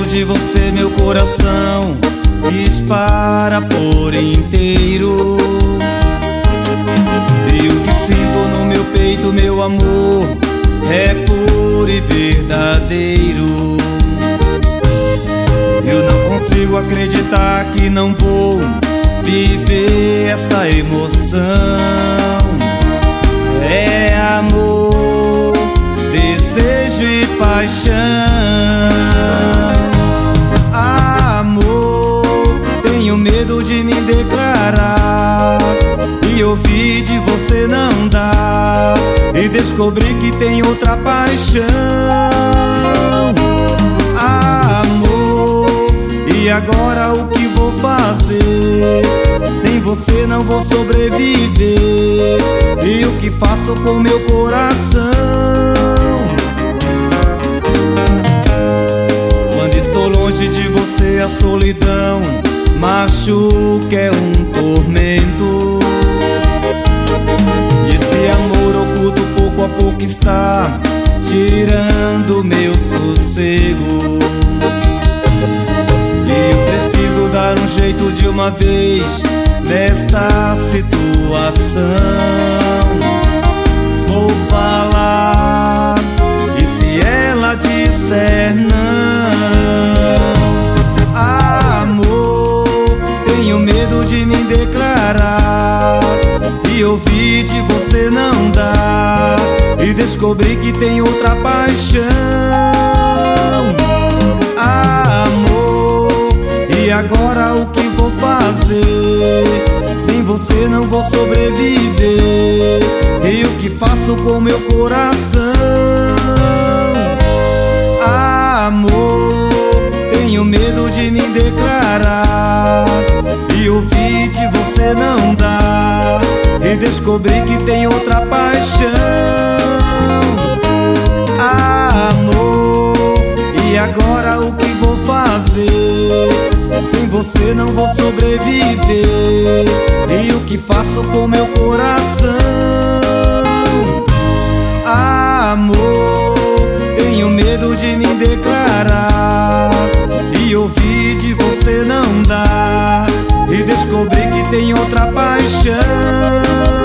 de você meu coração dispara por inteiro. E o que sinto no meu peito, meu amor, é puro e verdadeiro. Eu não consigo acreditar que não vou viver essa emoção. É amor, desejo e paixão. Amor, tenho medo de me declarar e ouvir de você não dá, e descobri que tem outra paixão. Amor, e agora o que vou fazer? Sem você não vou sobreviver. E o que faço com meu coração? Quando estou longe de você, a solidão machuca, é um tormento. E esse amor oculto pouco a pouco está tirando meu sossego. E eu preciso dar um jeito de uma vez nesta situação. Vou falar, e se ela disser não? Amor, tenho medo de me declarar e ouvir de você não dá, e descobri que tem outra paixão. Amor, e agora o que vou fazer? Sem você não vou sobreviver. E o que faço com meu coração? Amor, tenho medo de me declarar e ouvir de você não dá, e descobri que tem outra paixão. Amor, e agora o que vou fazer? Sem você não vou sobreviver. E o que faço com meu coração? Amor, tenho medo de me declarar e ouvir de você não dá, e descobri que tem outra paixão.